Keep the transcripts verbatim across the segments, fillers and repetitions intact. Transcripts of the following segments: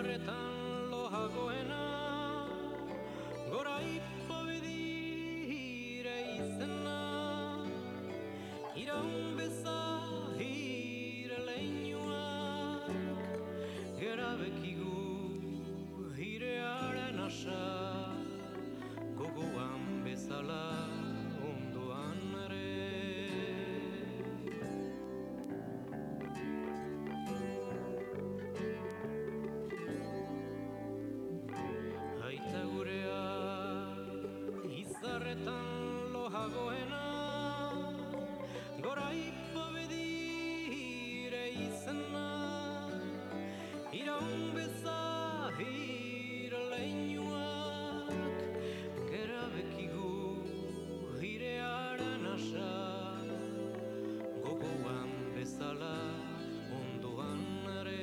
izarretan lohagoena, gora ippo bedire izena, iraun bezahire leinuak, gera bekigu hirearen asa, gogoan bezala ondoan ere. Aita gurea izarretan lohagoena, gora ippo bedire izena, iraun bezahire leinuak, gera bekigu hirearen asa, gogoan bezala ondoan ere.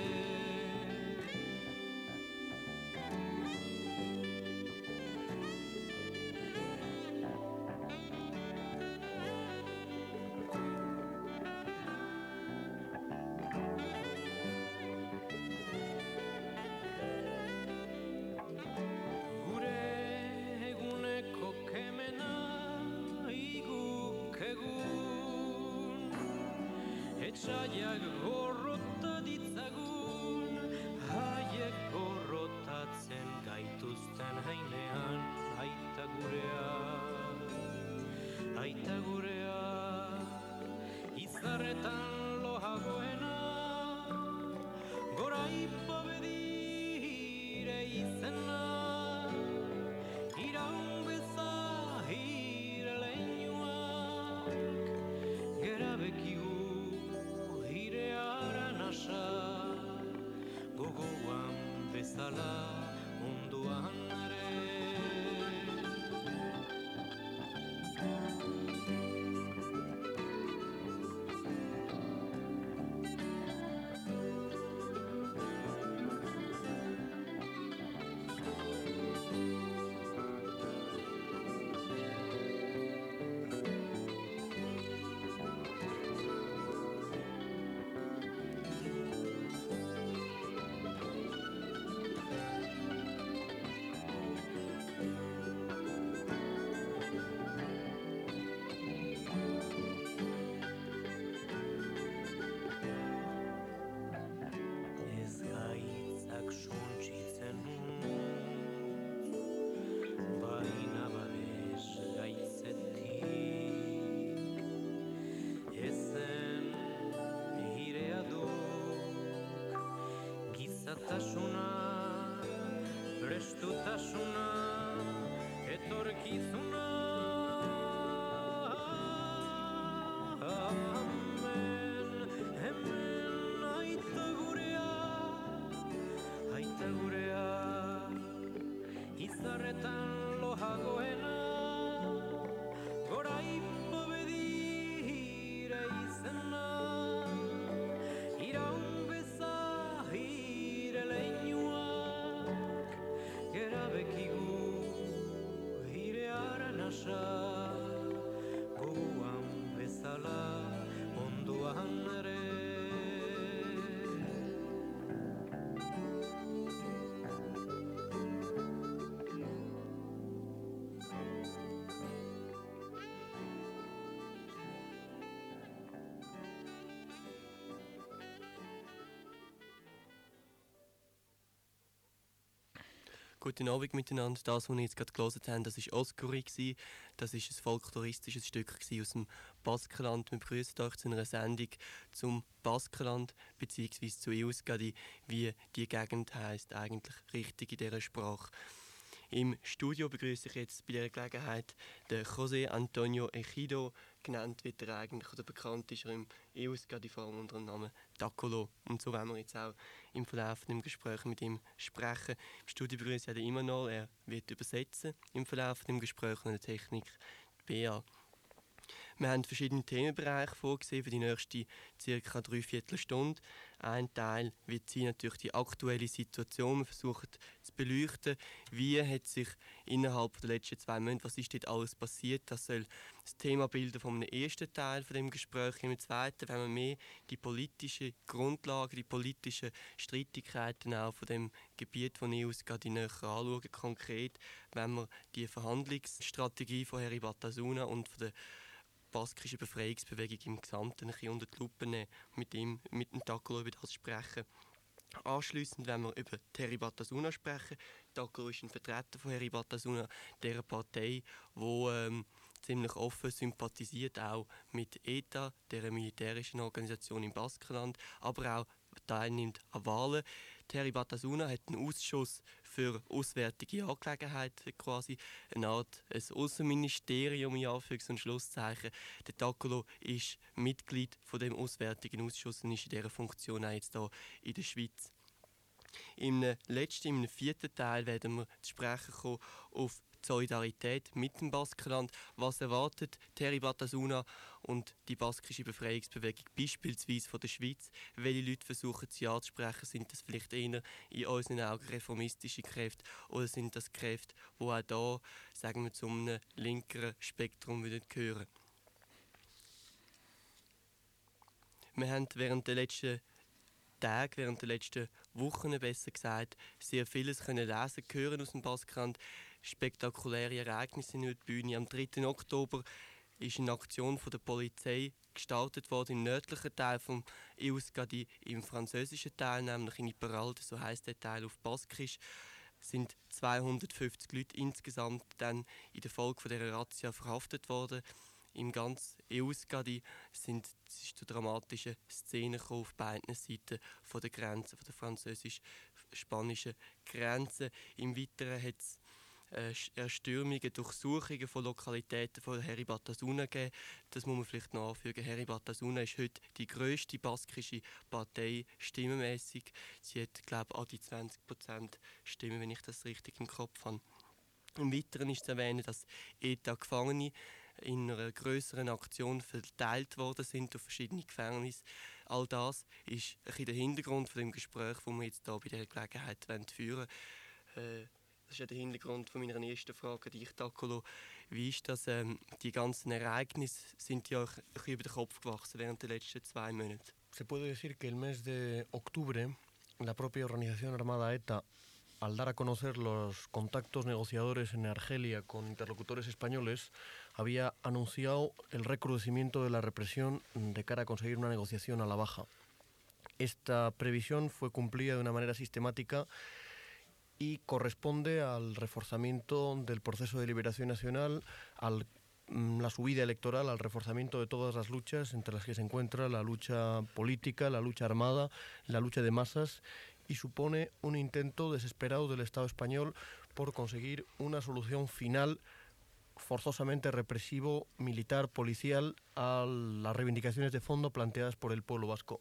Etxaiak gorrota ditzagun, haiek gorrotatzen gaituzten heinean, aita gurea, aita gurea, izarretan lohagoena, gora ippo bedire izena, iraun bezahire leinuak, gera bekigu hirearen asa, gogoan bezala ondoan ere. Gizatasuna, prestutasuna, etorkizuna. Hemen, hemen aita gurea, aita gurea, izarretan lohagoena, gora ippo bedire izena, iraun leinuak, gera bekigu hirearen asa, gogoan bezala ondoan ere. Guten Abend miteinander. Das, was wir jetzt gerade gelesen haben, das war Oscuri. Das war ein folkloristisches Stück aus dem Baskenland. Wir begrüßen euch zu einer Sendung zum Baskenland bzw. zu Euskadi, wie die Gegend heisst, eigentlich richtig in dieser Sprache. Im Studio begrüße ich jetzt bei dieser Gelegenheit den José Antonio Ejido, genannt wird er eigentlich, oder bekannt ist er im Euskadi vor allem unter dem Namen Takolo. Und so werden wir jetzt auch im Verlauf des Gesprächs mit ihm sprechen. Im Studio begrüße ich den Imanol, er wird übersetzen im Verlauf des Gesprächs und der Technik Bea. Wir haben verschiedene Themenbereiche vorgesehen für die nächste circa dreiviertel Stunde. Ein Teil wird sein natürlich die aktuelle Situation. Wir versuchen zu beleuchten, wie hat sich innerhalb der letzten zwei Monate, was ist dort alles passiert. Das soll das Thema bilden vom ersten Teil von dem Gespräch. Im zweiten werden wir mehr die politische Grundlage, die politischen Streitigkeiten auch von dem Gebiet von E U S gerade näher anschauen. Konkret, wenn wir die Verhandlungsstrategie von Herri Batasuna und von der baskischen Befreiungsbewegung im Gesamten ein bisschen unter die Lupe nehmen, mit ihm, mit dem Takolo über das sprechen. Anschliessend werden wir über Herri Batasuna sprechen. Takolo ist ein Vertreter von Herri Batasuna, der Partei, die ähm, ziemlich offen sympathisiert, auch mit E T A, der militärischen Organisation im Baskenland, aber auch teilnimmt an Wahlen. Herri Batasuna hat einen Ausschuss für auswärtige Angelegenheiten, quasi eine Art ein Außenministerium in Anführungs- und Schlusszeichen. Der Takolo ist Mitglied von dem auswärtigen Ausschuss und ist in dieser Funktion auch jetzt hier in der Schweiz. Im letzten, im vierten Teil werden wir zu sprechen kommen auf die Solidarität mit dem Baskenland. Was erwartet Herri Batasuna und die baskische Befreiungsbewegung beispielsweise von der Schweiz? Welche Leute versuchen sie anzusprechen? Sind das vielleicht eher in unseren Augen reformistische Kräfte oder sind das Kräfte, die auch hier, sagen wir, zu einem linkeren Spektrum gehören? Wir haben während der letzten Tage, während der letzten Wochen besser gesagt, sehr vieles können lesen, hören aus dem Baskenland. Spektakuläre Ereignisse in der Bühne. Am dritten Oktober ist eine Aktion von der Polizei gestartet worden im nördlichen Teil des E U S G A D I, im französischen Teil, nämlich in Iperalde, so heisst der Teil auf Baskisch, sind zweihundertfünfzig Leute insgesamt dann in der Folge von dieser Razzia verhaftet worden. Im ganzen E U S G A D I sind es ist zu dramatischen Szenen auf beiden Seiten von der Grenze, von der französisch-spanischen Grenze. Im Weiteren hat es äh, Erstürmungen, Durchsuchungen von Lokalitäten von Herri Batasuna gegeben. Das muss man vielleicht noch anfügen. Herri Batasuna ist heute die grösste baskische Partei stimmenmässig. Sie hat, glaube ich, an die zwanzig Prozent Stimmen, wenn ich das richtig im Kopf habe. Im Weiteren ist zu erwähnen, dass E T A-Gefangene in einer grösseren Aktion verteilt worden sind auf verschiedene Gefängnisse. All das ist ein bisschen der Hintergrund von dem Gespräch, das wir jetzt hier bei dieser Gelegenheit führen wollen. Äh, das ist ja der Hintergrund von meiner ersten Frage an dich, Takolo. Wie ist das? Ähm, die ganzen Ereignisse sind ja euch ein bisschen über den Kopf gewachsen während der letzten zwei Monate. Se puede decir que el mes de octubre, la propia organización armada ETA, al dar a conocer los contactos negociadores en Argelia con interlocutores españoles, había anunciado el recrudecimiento de la represión de cara a conseguir una negociación a la baja. Esta previsión fue cumplida de una manera sistemática y corresponde al reforzamiento del proceso de liberación nacional, a la subida electoral, al reforzamiento de todas las luchas, entre las que se encuentra la lucha política, la lucha armada, la lucha de masas, y supone un intento desesperado del Estado español por conseguir una solución final forzosamente represivo, militar, policial a las reivindicaciones de fondo planteadas por el pueblo vasco.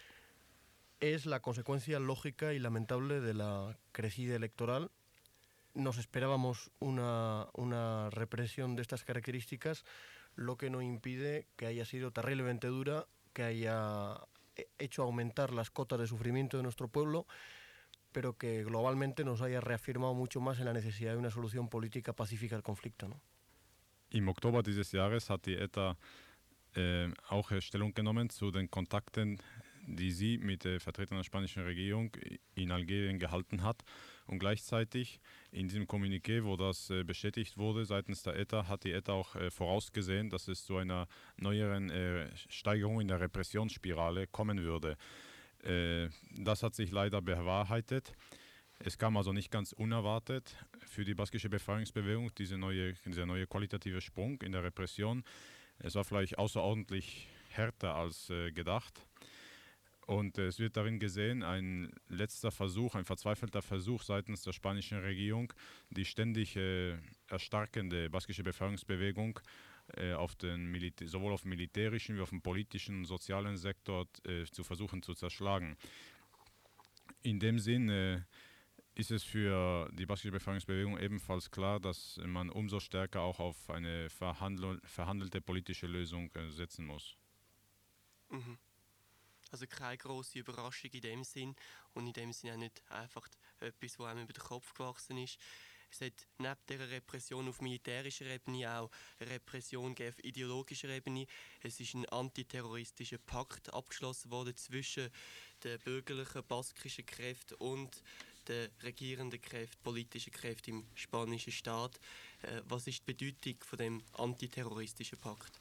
Es la consecuencia lógica y lamentable de la crecida electoral. Nos esperábamos una, una represión de estas características, lo que no impide que haya sido terriblemente dura, que haya hecho aumentar las cotas de sufrimiento de nuestro pueblo, pero que globalmente nos haya reafirmado mucho más en la necesidad de una solución política pacífica al conflicto, ¿no? Im Oktober dieses Jahres hat die ETA äh, auch Stellung genommen zu den Kontakten, die sie mit den Vertretern der spanischen Regierung in Algerien gehalten hat. Und gleichzeitig in diesem Kommuniqué, wo das äh, bestätigt wurde seitens der ETA, hat die ETA auch äh, vorausgesehen, dass es zu einer neueren äh, Steigerung in der Repressionsspirale kommen würde. Äh, das hat sich leider bewahrheitet. Es kam also nicht ganz unerwartet für die baskische Befreiungsbewegung, diese neue, dieser neue qualitative Sprung in der Repression. Es war vielleicht außerordentlich härter als äh, gedacht. Und äh, es wird darin gesehen, ein letzter Versuch, ein verzweifelter Versuch seitens der spanischen Regierung, die ständig äh, erstarkende baskische Befreiungsbewegung äh, auf den Militä- sowohl auf dem militärischen wie auf dem politischen und sozialen Sektor äh, zu versuchen zu zerschlagen. In dem Sinn äh, ist es für die baskische Befreiungsbewegung ebenfalls klar, dass man umso stärker auch auf eine verhandel verhandelte politische Lösung äh, setzen muss. Mhm. Also keine grosse Überraschung in dem Sinn und in dem Sinn auch nicht einfach etwas, was einem über den Kopf gewachsen ist. Es hat neben dieser Repression auf militärischer Ebene auch eine Repression auf ideologischer Ebene. Es ist ein antiterroristischer Pakt abgeschlossen worden zwischen den bürgerlichen baskischen Kräften und den regierenden Kräften, politischen Kräften im spanischen Staat. Äh, was ist die Bedeutung von dem antiterroristischen Pakt?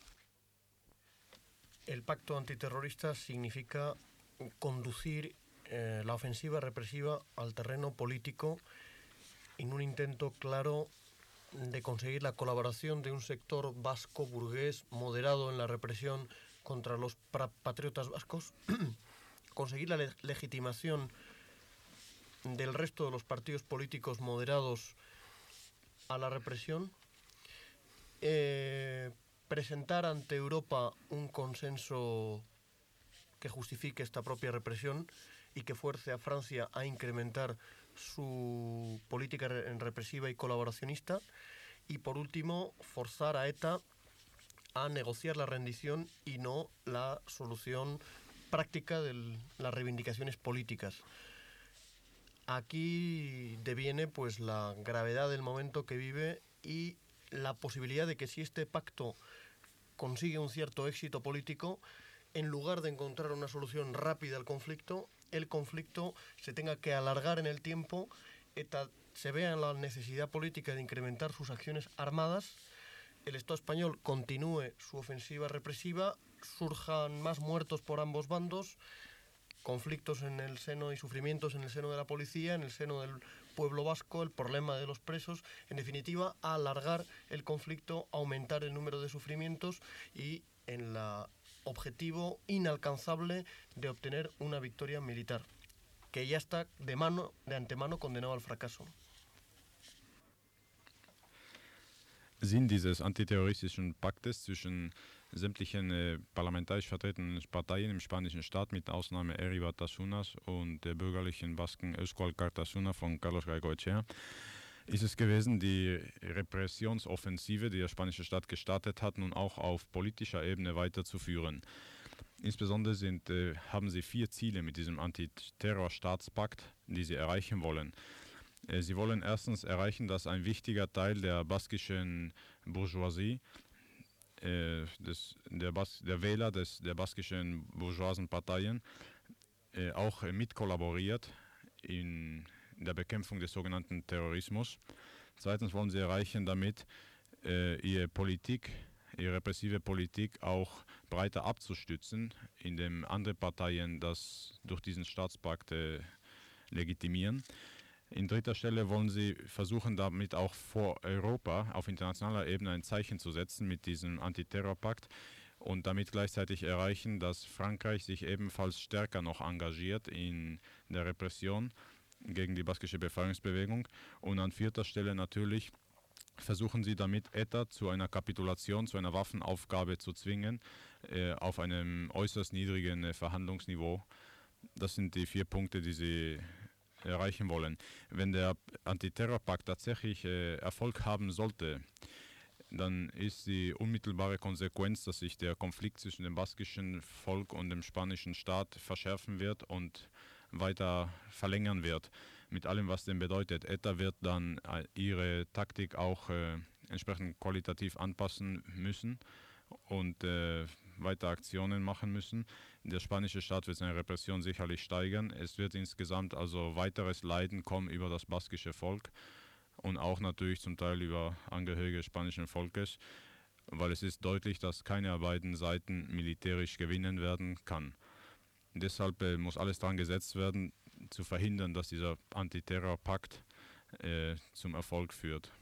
El pacto antiterrorista significa conducir eh, la ofensiva represiva al terreno político en un intento claro de conseguir la colaboración de un sector vasco burgués moderado en la represión contra los patriotas vascos, conseguir la le legitimación del resto de los partidos políticos moderados a la represión, eh, presentar ante Europa un consenso que justifique esta propia represión y que fuerce a Francia a incrementar su política represiva y colaboracionista, y por último forzar a ETA a negociar la rendición y no la solución práctica de las reivindicaciones políticas. Aquí deviene pues la gravedad del momento que vive y la posibilidad de que si este pacto consigue un cierto éxito político, en lugar de encontrar una solución rápida al conflicto, el conflicto se tenga que alargar en el tiempo, ETA se vea en la necesidad política de incrementar sus acciones armadas, el Estado español continúe su ofensiva represiva, surjan más muertos por ambos bandos, conflictos en el seno y sufrimientos en el seno de la policía, en el seno del pueblo vasco, el problema de los presos, en definitiva, alargar el conflicto, aumentar el número de sufrimientos y en el objetivo inalcanzable de obtener una victoria militar, que ya está de mano, de antemano condenado al fracaso. Sinn dieses antiterroristischen Paktes zwischen sämtlichen äh, parlamentarisch vertretenen Parteien im spanischen Staat, mit Ausnahme Herri Batasunas und der bürgerlichen Basken Euskal Kartasuna von Carlos Gaygoetxea, ist es gewesen, die Repressionsoffensive, die der spanische Staat gestartet hat, nun auch auf politischer Ebene weiterzuführen. Insbesondere sind, äh, haben sie vier Ziele mit diesem Antiterror-Staatspakt, die sie erreichen wollen. Äh, sie wollen erstens erreichen, dass ein wichtiger Teil der baskischen Bourgeoisie, äh, des, der, Bas der Wähler des, der baskischen bourgeoisen Parteien, äh, auch äh, mitkollaboriert in der Bekämpfung des sogenannten Terrorismus. Zweitens wollen sie erreichen, damit äh, ihre Politik, ihre repressive Politik auch breiter abzustützen, indem andere Parteien das durch diesen Staatspakt äh, legitimieren. In dritter Stelle wollen sie versuchen, damit auch vor Europa auf internationaler Ebene ein Zeichen zu setzen mit diesem Antiterrorpakt und damit gleichzeitig erreichen, dass Frankreich sich ebenfalls stärker noch engagiert in der Repression gegen die baskische Befreiungsbewegung. Und an vierter Stelle natürlich versuchen sie damit ETA zu einer Kapitulation, zu einer Waffenaufgabe zu zwingen, äh, auf einem äußerst niedrigen äh, Verhandlungsniveau. Das sind die vier Punkte, die sie erreichen wollen. Wenn der Antiterrorpakt tatsächlich äh, Erfolg haben sollte, dann ist die unmittelbare Konsequenz, dass sich der Konflikt zwischen dem baskischen Volk und dem spanischen Staat verschärfen wird und weiter verlängern wird, mit allem, was denn bedeutet. ETA wird dann äh, ihre Taktik auch äh, entsprechend qualitativ anpassen müssen und äh, weiter Aktionen machen müssen. Der spanische Staat wird seine Repression sicherlich steigern. Es wird insgesamt also weiteres Leiden kommen über das baskische Volk und auch natürlich zum Teil über Angehörige des spanischen Volkes, weil es ist deutlich, dass keine der beiden Seiten militärisch gewinnen werden kann. Deshalb äh, muss alles daran gesetzt werden, zu verhindern, dass dieser Antiterrorpakt äh, zum Erfolg führt.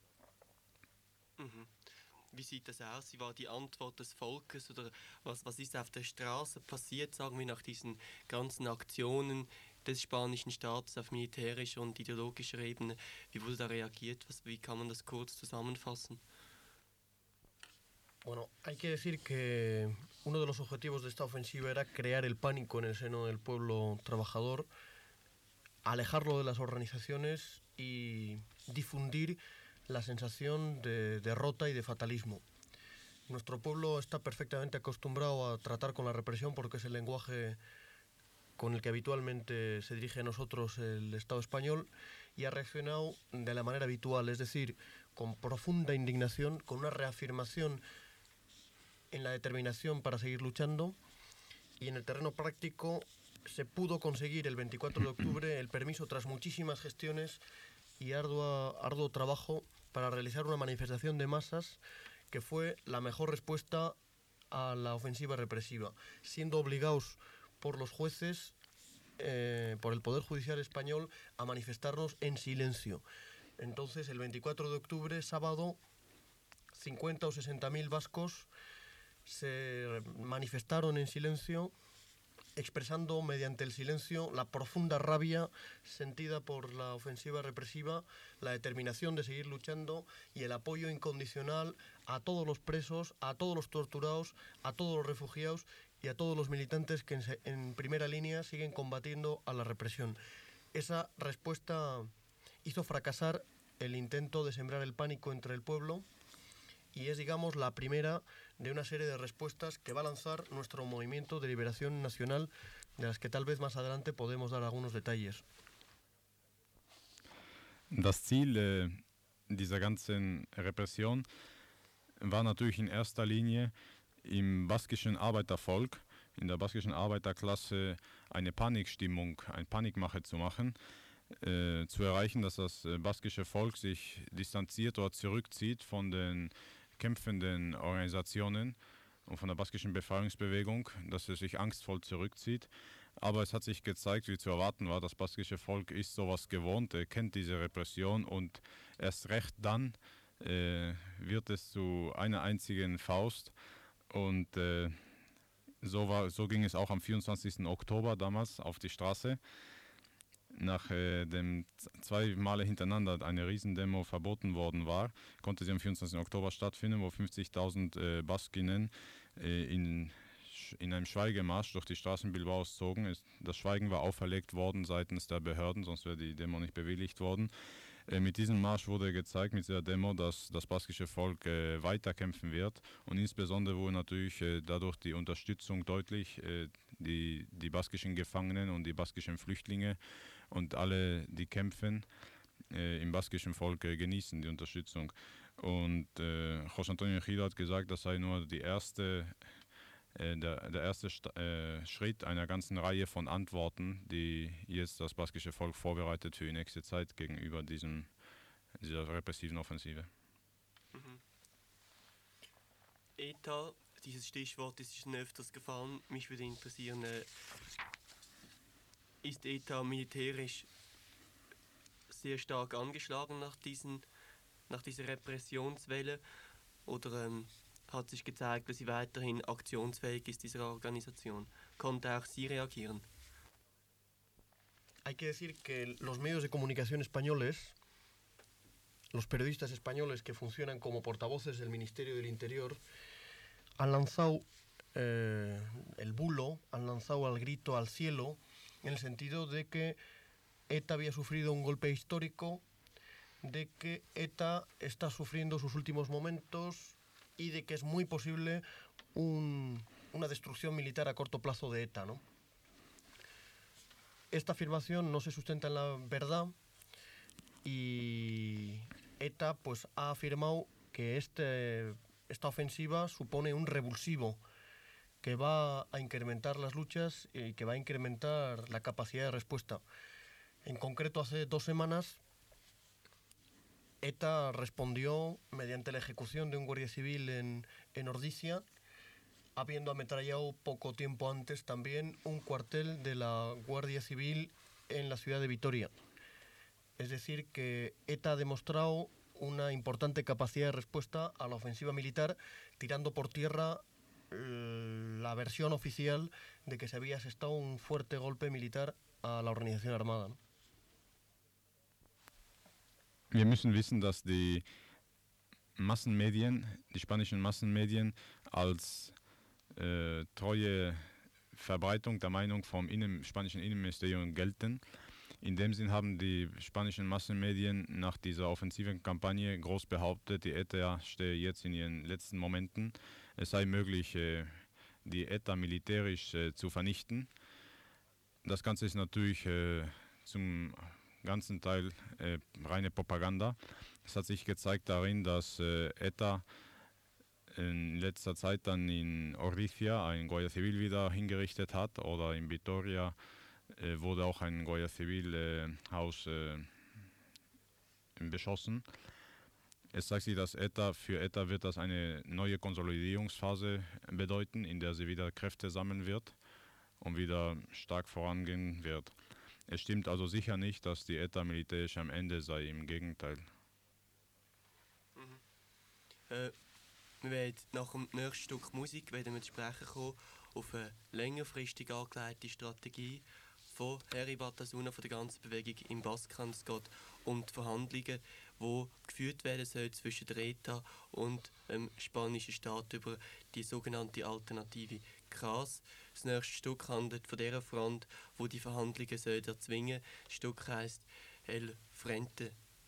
Mhm. Wie sieht das aus? Wie war die Antwort des Volkes oder was, was ist auf der Straße passiert, sagen wir, nach diesen ganzen Aktionen des spanischen Staates auf militärischer und ideologischer Ebene? Wie wurde da reagiert? Was, wie kann man das kurz zusammenfassen? Bueno, hay que decir que uno de los objetivos de esta ofensiva era crear el pánico en el seno del pueblo trabajador alejarlo de las organizaciones y difundir la sensación de derrota y de fatalismo. Nuestro pueblo está perfectamente acostumbrado a tratar con la represión porque es el lenguaje con el que habitualmente se dirige a nosotros el Estado español, y ha reaccionado de la manera habitual, es decir, con profunda indignación, con una reafirmación en la determinación para seguir luchando, y en el terreno práctico se pudo conseguir el veinticuatro de octubre el permiso tras muchísimas gestiones y ardua, arduo trabajo para realizar una manifestación de masas que fue la mejor respuesta a la ofensiva represiva, siendo obligados por los jueces, eh, por el Poder Judicial español, a manifestarnos en silencio. Entonces, el veinticuatro de octubre, sábado, cincuenta o sesenta mil vascos se manifestaron en silencio, expresando mediante el silencio la profunda rabia sentida por la ofensiva represiva, la determinación de seguir luchando y el apoyo incondicional a todos los presos, a todos los torturados, a todos los refugiados y a todos los militantes que en, en primera línea siguen combatiendo a la represión. Esa respuesta hizo fracasar el intento de sembrar el pánico entre el pueblo y es, digamos, la primera de una serie de respuestas que va a lanzar nuestro movimiento de liberación nacional, de las que tal vez más adelante podemos dar algunos detalles. Das Ziel äh, dieser ganzen Repression war natürlich in erster Linie im baskischen Arbeitervolk, in der baskischen Arbeiterklasse eine Panikstimmung, eine Panikmache zu machen, äh, zu erreichen, dass das äh, baskische Volk sich distanziert oder zurückzieht von den kämpfenden Organisationen und von der baskischen Befreiungsbewegung, dass es sich angstvoll zurückzieht. Aber es hat sich gezeigt, wie zu erwarten war, das baskische Volk ist sowas gewohnt, äh, kennt diese Repression und erst recht dann äh, wird es zu einer einzigen Faust. Und äh, so, war, so ging es auch am vierundzwanzigsten Oktober damals auf die Straße. Nach äh, dem zwei Male hintereinander eine Riesendemo verboten worden war, konnte sie am vierundzwanzigsten Oktober stattfinden, wo fünfzigtausend äh, Baskinnen äh, in, in einem Schweigemarsch durch die Straßen Bilbaos zogen. Es, das Schweigen war auferlegt worden seitens der Behörden, sonst wäre die Demo nicht bewilligt worden. Äh, mit diesem Marsch wurde gezeigt, mit dieser Demo, dass das baskische Volk äh, weiterkämpfen wird, und insbesondere wurde natürlich äh, dadurch die Unterstützung deutlich, äh, die, die baskischen Gefangenen und die baskischen Flüchtlinge und alle, die kämpfen, äh, im baskischen Volk äh, genießen die Unterstützung. Und äh, José Antonio Gil hat gesagt, das sei nur die erste, äh, der, der erste St- äh, Schritt einer ganzen Reihe von Antworten, die jetzt das baskische Volk vorbereitet für die nächste Zeit gegenüber diesem, dieser repressiven Offensive. Mhm. E T A, dieses Stichwort ist schon öfters gefallen. Mich würde interessieren, äh, ist E T A militärisch sehr stark angeschlagen nach, diesen, nach dieser Repressionswelle, oder ähm, hat sich gezeigt, dass sie weiterhin aktionsfähig ist, diese Organisation? Konnte auch sie reagieren? Hay que decir que los medios de comunicación españoles, los periodistas españoles que funcionan como portavoces del Ministerio del Interior, han lanzado eh, el bulo, han lanzado al grito al cielo, en el sentido de que ETA había sufrido un golpe histórico, de que ETA está sufriendo sus últimos momentos y de que es muy posible un, una destrucción militar a corto plazo de ETA, ¿no? Esta afirmación no se sustenta en la verdad y ETA pues, ha afirmado que este, esta ofensiva supone un revulsivo que va a incrementar las luchas y que va a incrementar la capacidad de respuesta. En concreto, hace dos semanas, ETA respondió mediante la ejecución de un guardia civil en, en Ordizia, habiendo ametrallado poco tiempo antes también un cuartel de la Guardia Civil en la ciudad de Vitoria. Es decir, que ETA ha demostrado una importante capacidad de respuesta a la ofensiva militar, tirando por tierra la versión oficial de que se había asestado un fuerte golpe militar a la organización armada, ¿no? Wir müssen wissen, dass die Massenmedien, die spanischen Massenmedien als äh, treue Verbreitung der Meinung vom Innen, spanischen Innenministerium gelten. In dem Sinn haben die spanischen Massenmedien nach dieser offensiven Kampagne groß behauptet, die ETA stehe jetzt in ihren letzten Momenten. Es sei möglich, äh, die ETA militärisch äh, zu vernichten. Das Ganze ist natürlich äh, zum ganzen Teil äh, reine Propaganda. Es hat sich gezeigt darin, dass äh, ETA in letzter Zeit dann in Ordizia ein Guardia Civil wieder hingerichtet hat, oder in Vitoria äh, wurde auch ein Guardia Civil äh, Haus äh, beschossen. Es zeigt sich, dass ETA, für ETA wird das eine neue Konsolidierungsphase bedeuten, in der sie wieder Kräfte sammeln wird und wieder stark vorangehen wird. Es stimmt also sicher nicht, dass die ETA militärisch am Ende sei, im Gegenteil. Mhm. Äh, wir werden nach dem nächsten Stück Musik werden wir zu sprechen kommen auf eine längerfristig angelegte Strategie von Herri Batasuna, von der ganzen Bewegung im Baskenland. Es geht um die Verhandlungen, die geführt werden sollen zwischen der ETA und dem spanischen Staat über die sogenannte alternative C A S. Das nächste Stück handelt von dieser Front, wo die Verhandlungen sollen erzwingen. Das Stück heisst El Frente.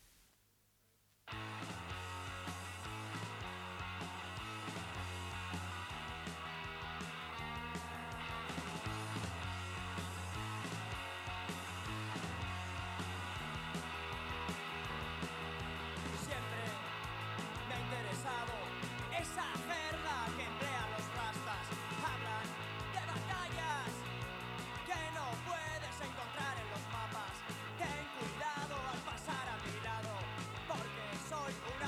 Encontrar en los mapas, ten cuidado al pasar a mi lado, porque soy una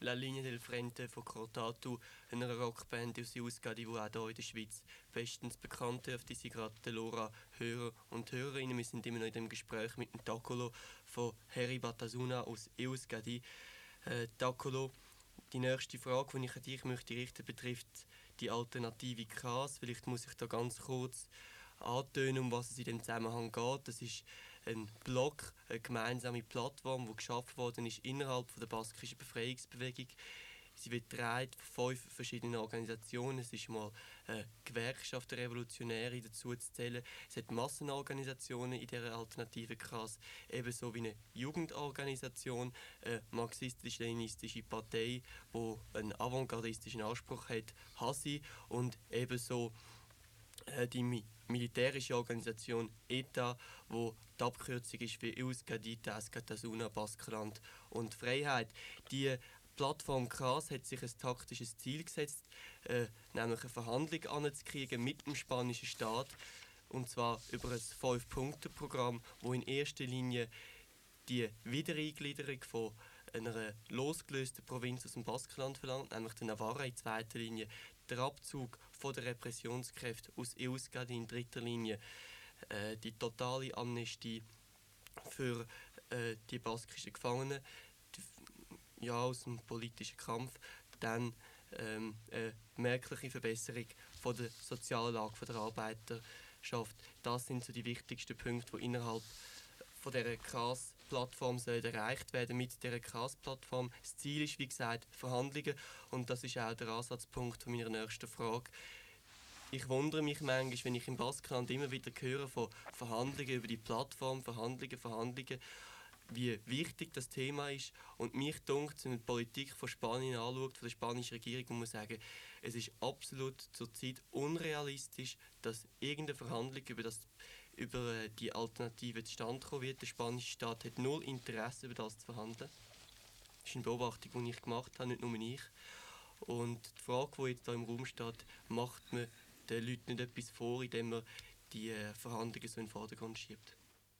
La Linea del Frente von Cortatu, einer Rockband aus Euskadi, die auch hier in der Schweiz bestens bekannt dürfte. Sie gerade Laura Hörer und Hörerinnen. Wir sind immer noch in dem Gespräch mit dem Takolo von Heri Batasuna aus Euskadi. Äh, Takolo, die nächste Frage, die ich an dich möchte richten, betrifft die Alternative Kas. Vielleicht muss ich da ganz kurz antönen, um was es in dem Zusammenhang geht. Das ist ein Blog, eine gemeinsame Plattform, die geschaffen worden ist innerhalb der baskischen Befreiungsbewegung. Sie wird getragen von fünf verschiedenen Organisationen. Es ist mal eine Gewerkschaft der Revolutionäre dazu zu zählen. Es hat Massenorganisationen in dieser alternativen Kasse, ebenso wie eine Jugendorganisation, eine marxistisch-leninistische Partei, die einen avantgardistischen Anspruch hat, Hasi, und ebenso die Mi- militärische Organisation E T A, wo die Abkürzung ist für Euskadi, Tasuna, Baskerland und Freiheit. Die Plattform K A S hat sich ein taktisches Ziel gesetzt, äh, nämlich eine Verhandlung anzukriegen mit dem spanischen Staat, und zwar über ein Fünf-Punkte-Programm, wo in erster Linie die Wiedereingliederung von einer losgelösten Provinz aus dem Baskenland verlangt, nämlich der Navarra, in zweiter Linie der Abzug von der Repressionskräfte aus Euskadi, in dritter Linie äh, die totale Amnestie für äh, die baskischen Gefangenen, die, ja, aus dem politischen Kampf, dann ähm, eine merkliche Verbesserung von der sozialen Lage von der Arbeiterschaft. Das sind so die wichtigsten Punkte, die innerhalb von dieser K A S-Plattform erreicht werden mit dieser K A S-Plattform. Das Ziel ist, wie gesagt, Verhandlungen, und das ist auch der Ansatzpunkt von meiner nächsten Frage. Ich wundere mich manchmal, wenn ich im Baskenland immer wieder höre von Verhandlungen über die Plattform, Verhandlungen, Verhandlungen, wie wichtig das Thema ist. Und mich dunkt, wenn man die Politik von Spanien anschaut, von der spanischen Regierung, muss man sagen, es ist absolut zurzeit unrealistisch, dass irgendeine Verhandlung über das über die Alternative zustande kommen wird. Der spanische Staat hat null Interesse, über das zu verhandeln. Das ist eine Beobachtung, die ich gemacht habe, nicht nur ich. Und die Frage, die jetzt hier im Raum steht, macht man den Leuten nicht etwas vor, indem man die Verhandlungen so in den Vordergrund schiebt?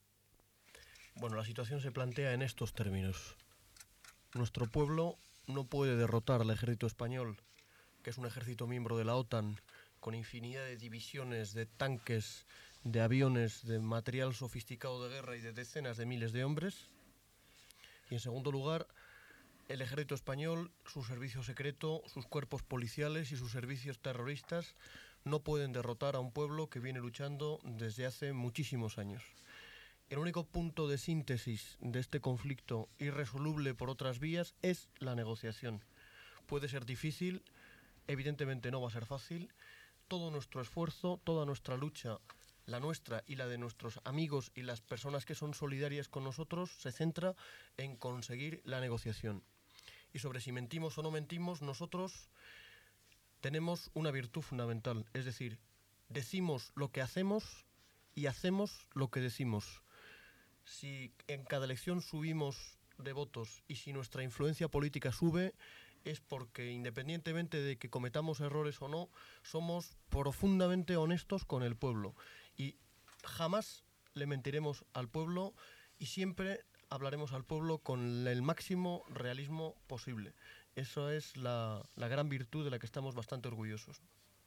Bueno, la situación se plantea en estos términos. Nuestro pueblo no puede derrotar al ejército español, que es un ejército miembro de la OTAN, con infinidad de divisiones, de tanques, de aviones, de material sofisticado de guerra y de decenas de miles de hombres. Y en segundo lugar, el ejército español, su servicio secreto, sus cuerpos policiales y sus servicios terroristas no pueden derrotar a un pueblo que viene luchando desde hace muchísimos años. El único punto de síntesis de este conflicto irresoluble por otras vías es la negociación. Puede ser difícil, evidentemente no va a ser fácil. Todo nuestro esfuerzo, toda nuestra lucha, la nuestra y la de nuestros amigos y las personas que son solidarias con nosotros, se centra en conseguir la negociación. Y sobre si mentimos o no mentimos, nosotros tenemos una virtud fundamental, es decir, decimos lo que hacemos y hacemos lo que decimos. Si en cada elección subimos de votos y si nuestra influencia política sube, es porque, independientemente de que cometamos errores o no, somos profundamente honestos con el pueblo. Y jamás le mentiremos al pueblo y siempre hablaremos al pueblo con el máximo realismo posible. Eso es la, la gran virtud de la que estamos bastante orgullosos.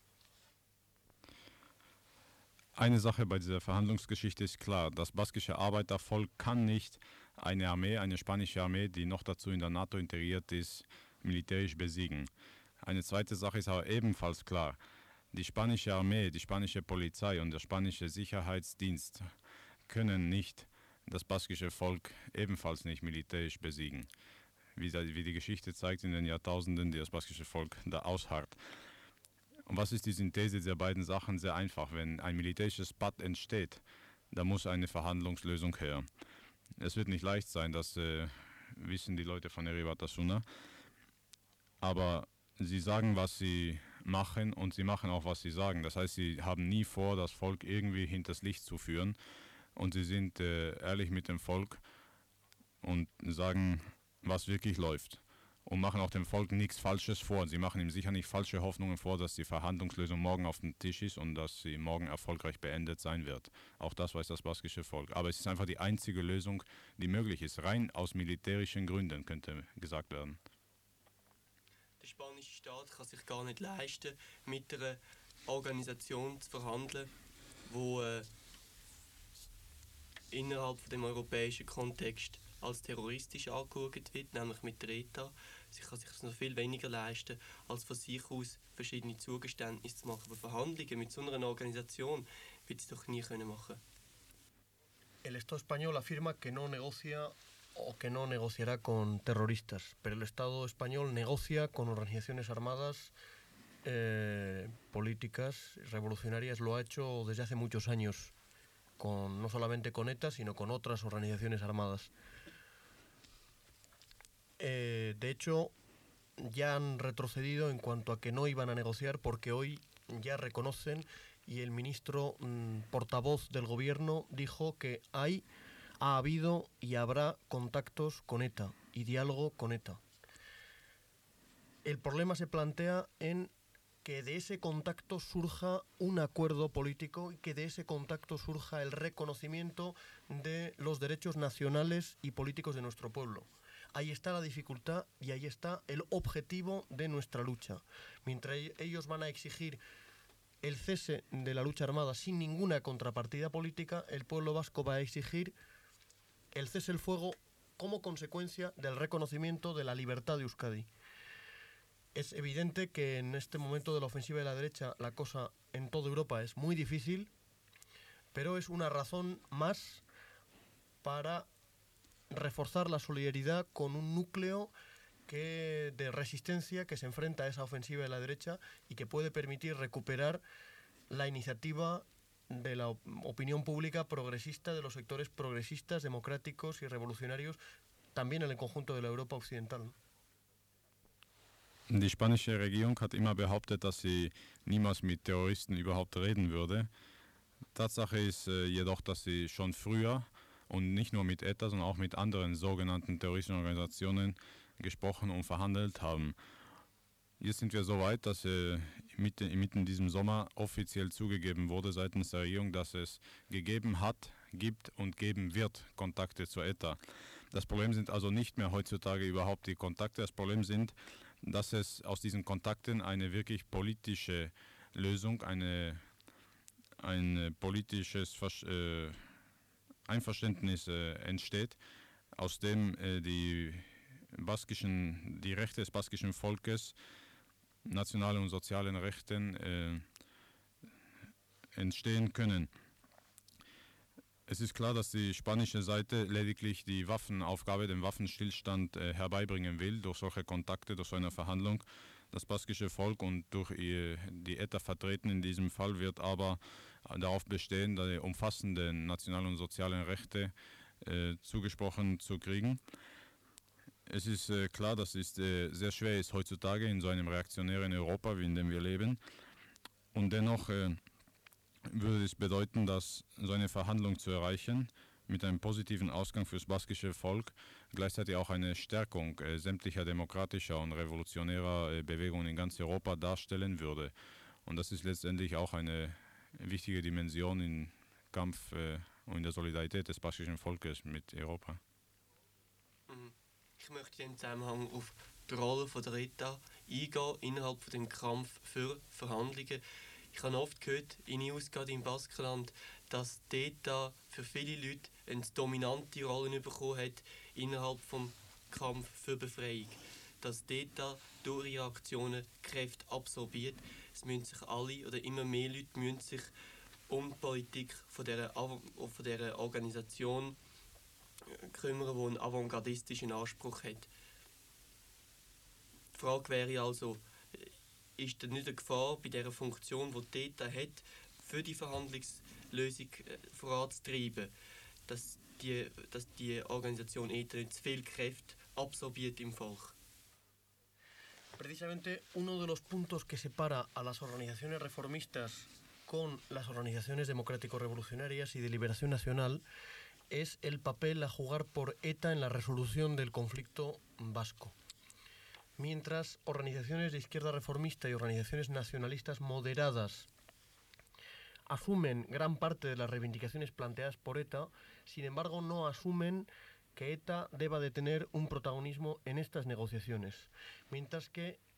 Eine Sache bei dieser Verhandlungsgeschichte ist klar, das baskische Arbeitervolk kann nicht eine Armee, eine spanische Armee, die noch dazu in der NATO integriert ist, militärisch besiegen. Eine zweite Sache ist aber ebenfalls klar, die spanische Armee, die spanische Polizei und der spanische Sicherheitsdienst können nicht das baskische Volk ebenfalls nicht militärisch besiegen. Wie, wie die Geschichte zeigt, in den Jahrtausenden, die das baskische Volk da ausharrt. Und was ist die Synthese der beiden Sachen? Sehr einfach. Wenn ein militärisches Patt entsteht, dann muss eine Verhandlungslösung her. Es wird nicht leicht sein, das äh, wissen die Leute von Heri Batasuna. Aber sie sagen, was sie machen, und sie machen auch, was sie sagen. Das heißt, sie haben nie vor, das Volk irgendwie hinters Licht zu führen. Und sie sind äh, ehrlich mit dem Volk und sagen, was wirklich läuft. Und machen auch dem Volk nichts Falsches vor. Sie machen ihm sicher nicht falsche Hoffnungen vor, dass die Verhandlungslösung morgen auf dem Tisch ist und dass sie morgen erfolgreich beendet sein wird. Auch das weiß das baskische Volk. Aber es ist einfach die einzige Lösung, die möglich ist. Rein aus militärischen Gründen, könnte gesagt werden. Der spanische Staat kann sich gar nicht leisten, mit einer Organisation zu verhandeln, die äh, innerhalb von dem europäischen Kontext als terroristisch angeschaut wird, nämlich mit der E T A. Sie kann sich noch viel weniger leisten, als von sich aus verschiedene Zugeständnisse zu machen. Aber Verhandlungen mit so einer Organisation wird sie doch nie können machen. El Estado español afirma que no negocia o que no negociará con terroristas, pero el Estado español negocia con organizaciones armadas eh, políticas revolucionarias. Lo ha hecho desde hace muchos años, con, no solamente con ETA, sino con otras organizaciones armadas. Eh, de hecho, ya han retrocedido en cuanto a que no iban a negociar, porque hoy ya reconocen, y el ministro mmm, portavoz del gobierno dijo que hay, ha habido y habrá contactos con ETA y diálogo con ETA. El problema se plantea en que de ese contacto surja un acuerdo político y que de ese contacto surja el reconocimiento de los derechos nacionales y políticos de nuestro pueblo. Ahí está la dificultad y ahí está el objetivo de nuestra lucha. Mientras ellos van a exigir el cese de la lucha armada sin ninguna contrapartida política, el pueblo vasco va a exigir el cese el fuego como consecuencia del reconocimiento de la libertad de Euskadi. Es evidente que en este momento de la ofensiva de la derecha la cosa en toda Europa es muy difícil, pero es una razón más para reforzar la solidaridad con un núcleo que, de resistencia que se enfrenta a esa ofensiva de la derecha y que puede permitir recuperar la iniciativa de la opinión pública progresista, de los sectores progresistas, democráticos y revolucionarios, también en el conjunto de la Europa occidental. Die spanische Regierung hat immer behauptet, dass sie niemals mit Terroristen überhaupt reden würde. Tatsache ist äh, jedoch, dass sie schon früher und nicht nur mit ETA, sondern auch mit anderen sogenannten terroristischen Organisationen gesprochen und verhandelt haben. Jetzt sind wir so weit, dass äh, mitten, mitten in diesem Sommer offiziell zugegeben wurde seitens der Regierung, dass es gegeben hat, gibt und geben wird Kontakte zur ETA. Das Problem sind also nicht mehr heutzutage überhaupt die Kontakte, das Problem sind, dass es aus diesen Kontakten eine wirklich politische Lösung, eine, ein politisches äh, Einverständnis äh, entsteht, aus dem äh, die, baskischen, die Rechte des baskischen Volkes, nationale und sozialen Rechten äh, entstehen können. Es ist klar, dass die spanische Seite lediglich die Waffenaufgabe, den Waffenstillstand äh, herbeibringen will, durch solche Kontakte, durch so eine Verhandlung. Das baskische Volk und durch ihr, die ETA vertreten in diesem Fall wird aber darauf bestehen, die umfassenden nationalen und sozialen Rechte äh, zugesprochen zu kriegen. Es ist äh, klar, dass es äh, sehr schwer ist heutzutage in so einem reaktionären Europa, wie in dem wir leben. Und dennoch äh, würde es bedeuten, dass so eine Verhandlung zu erreichen, mit einem positiven Ausgang für das baskische Volk, gleichzeitig auch eine Stärkung äh, sämtlicher demokratischer und revolutionärer äh, Bewegungen in ganz Europa darstellen würde. Und das ist letztendlich auch eine wichtige Dimension im Kampf äh, und in der Solidarität des baskischen Volkes mit Europa. Ich möchte in diesem Zusammenhang auf die Rolle von der ETA eingehen, innerhalb von dem Kampf für Verhandlungen. Ich habe oft gehört, in News, gerade im Baskenland, dass die ETA für viele Leute eine dominante Rolle bekommen hat innerhalb des Kampf für Befreiung. Dass die ETA durch ihre Aktionen Kräfte absorbiert. Es müssen sich alle oder immer mehr Leute müssen sich um die Politik von dieser, von dieser Organisation kümmern, die einen avantgardistischen Anspruch hat. Die Frage wäre also, ist da nicht eine Gefahr bei dieser Funktion, die die ETA hat, für die Verhandlungslösung voranzutreiben, dass die, dass die Organisation ETA nicht zu viel Kräfte absorbiert im Volk? Precisamente uno de los puntos que separa a las organizaciones reformistas con las organizaciones democrático-revolucionarias y de liberación nacional es el papel a jugar por ETA en la resolución del conflicto vasco. Mientras organizaciones de izquierda reformista y organizaciones nacionalistas moderadas asumen gran parte de las reivindicaciones planteadas por ETA, sin embargo no asumen que ETA deba de tener un protagonismo en estas negociaciones, mientras que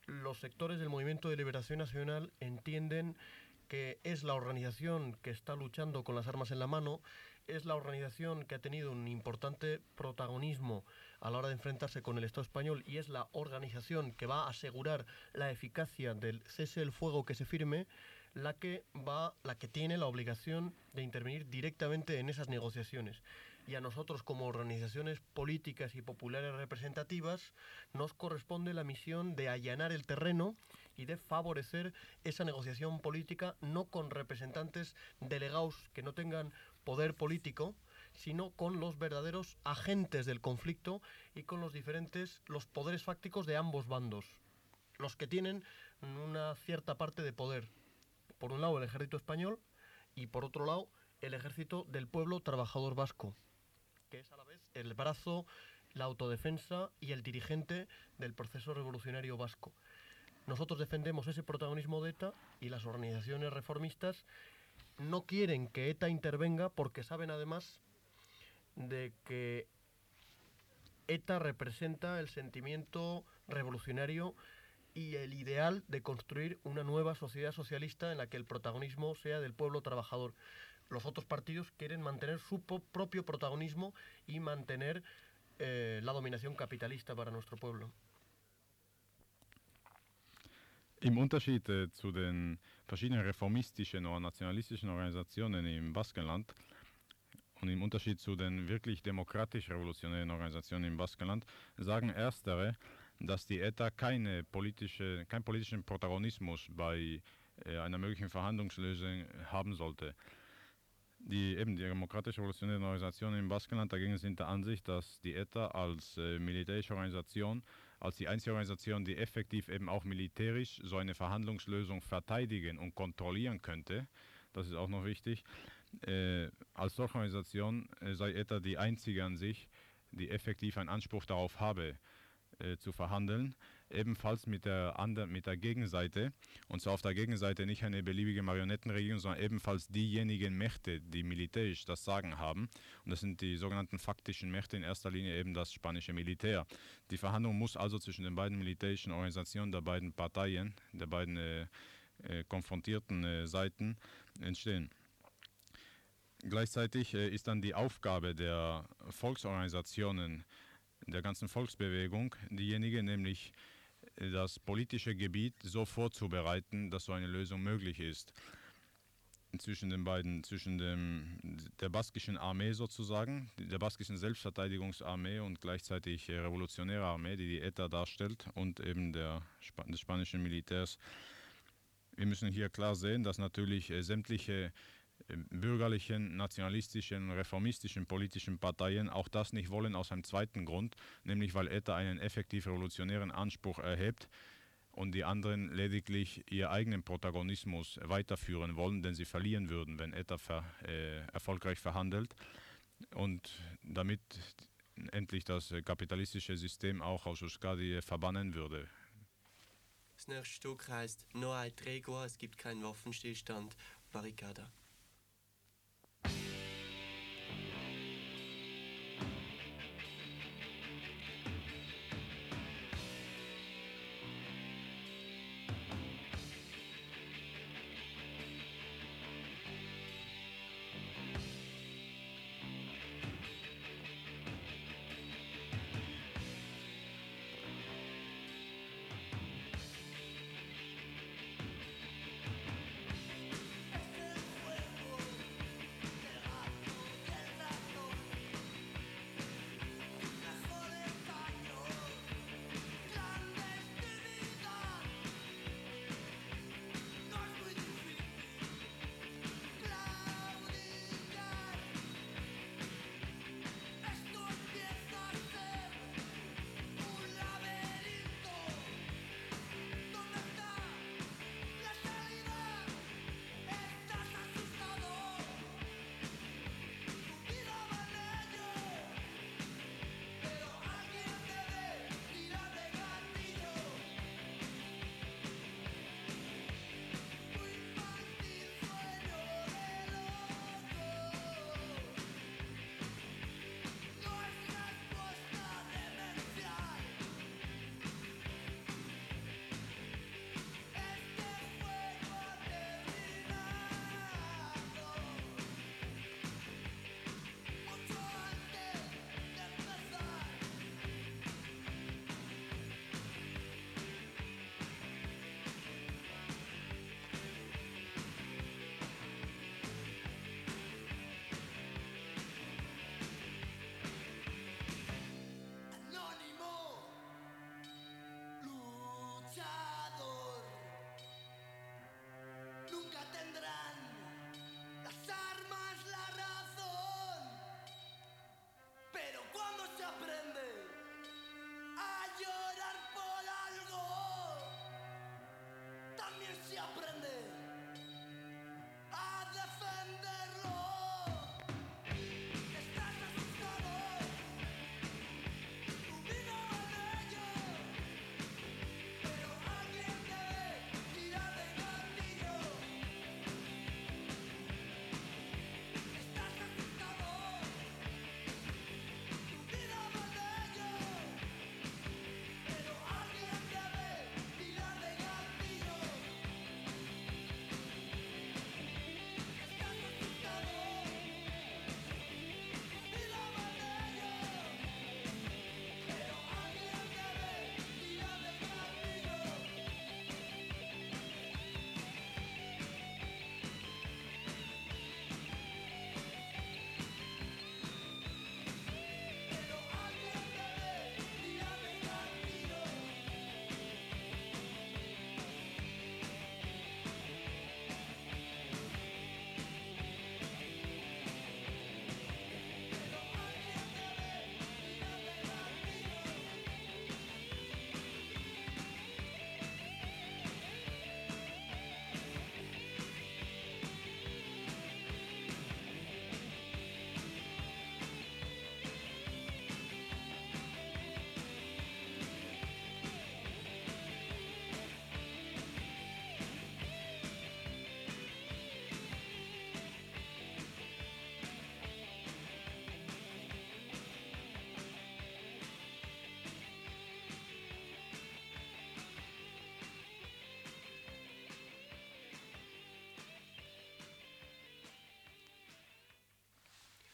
los sectores del Movimiento de Liberación Nacional entienden que es la organización que está luchando con las armas en la mano, es la organización que ha tenido un importante protagonismo a la hora de enfrentarse con el Estado español y es la organización que va a asegurar la eficacia del cese del fuego que se firme, la que va, la que tiene la obligación de intervenir directamente en esas negociaciones. Y a nosotros, como organizaciones políticas y populares representativas, nos corresponde la misión de allanar el terreno y de favorecer esa negociación política, no con representantes delegados que no tengan poder político, sino con los verdaderos agentes del conflicto y con los diferentes, los poderes fácticos de ambos bandos, los que tienen una cierta parte de poder. Por un lado el ejército español y por otro lado el ejército del pueblo trabajador vasco, que es a la vez el brazo, la autodefensa y el dirigente del proceso revolucionario vasco. Nosotros defendemos ese protagonismo de ETA y las organizaciones reformistas no quieren que ETA intervenga porque saben además de que ETA representa el sentimiento revolucionario y el ideal de construir una nueva sociedad socialista en la que el protagonismo sea del pueblo trabajador. Los otros partidos quieren mantener su propio protagonismo y mantener eh, la dominación capitalista para nuestro pueblo. Im Unterschied äh, zu den verschiedenen reformistischen oder nationalistischen Organisationen im Baskenland und im Unterschied zu den wirklich demokratisch-revolutionären Organisationen im Baskenland sagen erstere, dass die ETA keine politische, keinen politischen Protagonismus bei äh, einer möglichen Verhandlungslösung haben sollte. Die, eben die demokratisch-revolutionären Organisationen im Baskenland dagegen sind der Ansicht, dass die ETA als äh, militärische Organisation, als die einzige Organisation, die effektiv eben auch militärisch so eine Verhandlungslösung verteidigen und kontrollieren könnte, das ist auch noch wichtig, äh, als solche Organisation äh, sei ETA die einzige an sich, die effektiv einen Anspruch darauf habe, äh, zu verhandeln, ebenfalls mit der, anderen, mit der Gegenseite, und zwar auf der Gegenseite nicht eine beliebige Marionettenregierung, sondern ebenfalls diejenigen Mächte, die militärisch das Sagen haben, und das sind die sogenannten faktischen Mächte, in erster Linie eben das spanische Militär. Die Verhandlung muss also zwischen den beiden militärischen Organisationen der beiden Parteien, der beiden äh, äh, konfrontierten äh, Seiten entstehen. Gleichzeitig äh, ist dann die Aufgabe der Volksorganisationen, der ganzen Volksbewegung, diejenige, nämlich das politische Gebiet so vorzubereiten, dass so eine Lösung möglich ist. Zwischen den beiden, zwischen dem, der baskischen Armee sozusagen, der baskischen Selbstverteidigungsarmee und gleichzeitig äh, revolutionäre Armee, die die ETA darstellt, und eben der, des spanischen Militärs. Wir müssen hier klar sehen, dass natürlich äh, sämtliche bürgerlichen, nationalistischen, reformistischen politischen Parteien auch das nicht wollen aus einem zweiten Grund, nämlich weil ETA einen effektiv revolutionären Anspruch erhebt und die anderen lediglich ihren eigenen Protagonismus weiterführen wollen, denn sie verlieren würden, wenn ETA ver, äh, erfolgreich verhandelt und damit endlich das kapitalistische System auch aus Euskadi verbannen würde. Das nächste Stück heißt No hay tregua, es gibt keinen Waffenstillstand, Barricada. Fuego.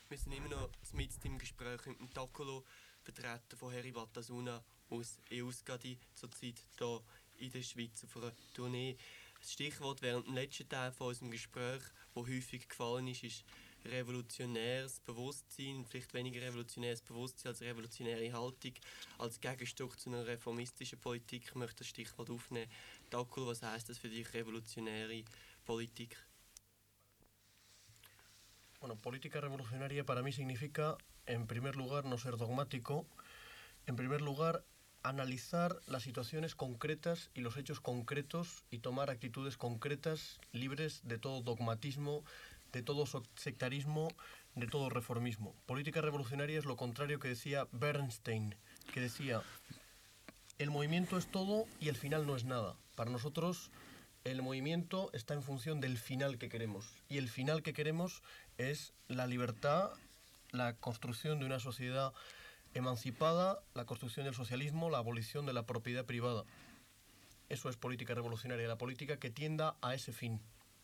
Wir sind immer noch mit im Gespräch mit dem Takolo, Vertreter von Heri Batasuna aus Euskadi, zurzeit hier in der Schweiz auf einer Tournee. Das Stichwort während dem letzten Teil von unserem Gespräch, das häufig gefallen ist, ist revolutionäres Bewusstsein, vielleicht weniger revolutionäres Bewusstsein als revolutionäre Haltung, als Gegenstück zu einer reformistischen Politik. Ich möchte das Stichwort aufnehmen. Takul, was heisst das für dich, revolutionäre Politik? Bueno, política revolucionaria para mí significa, en primer lugar, no ser dogmático, en primer lugar, analizar las situaciones concretas y los hechos concretos y tomar actitudes concretas, libres de todo dogmatismo, de todo sectarismo, de todo reformismo. Política revolucionaria es lo contrario que decía Bernstein, que decía, el movimiento es todo y el final no es nada. Para nosotros, el movimiento está en función del final que queremos. Y el final que queremos es la libertad, la construcción de una sociedad emancipada, la construcción del socialismo, la abolición de la propiedad privada. Eso es política revolucionaria, la política que tienda a ese fin.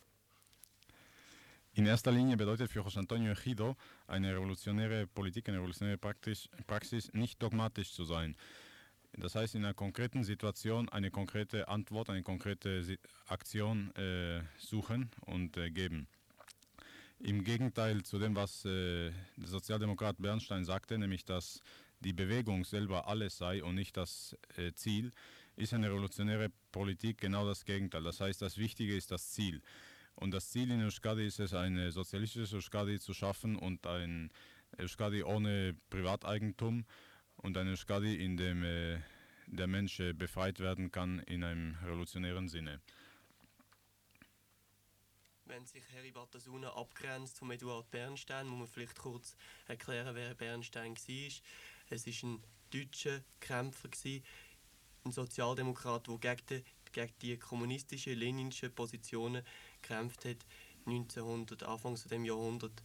In erster Linie bedeutet für José Antonio Ejido eine revolutionäre Politik, eine revolutionäre Praxis, Praxis nicht dogmatisch zu sein. Das heißt, in einer konkreten Situation eine konkrete Antwort, eine konkrete Aktion äh, suchen und äh, geben. Im Gegenteil zu dem, was äh, der Sozialdemokrat Bernstein sagte, nämlich dass die Bewegung selber alles sei und nicht das äh, Ziel, ist eine revolutionäre Politik genau das Gegenteil. Das heißt, das Wichtige ist das Ziel. Und das Ziel in Euskadi ist es, ein sozialistisches Euskadi zu schaffen und ein Euskadi ohne Privateigentum und ein Euskadi, in dem äh, der Mensch äh, befreit werden kann in einem revolutionären Sinne. Wenn sich Heri Batasuna abgrenzt von Eduard Bernstein, muss man vielleicht kurz erklären, wer Bernstein war. Es war ein deutscher Kämpfer, ein Sozialdemokrat, der gegen die, gegen die kommunistischen, leninischen Positionen gekämpft hat, neunzehnhundert, Anfangs des Jahrhunderts.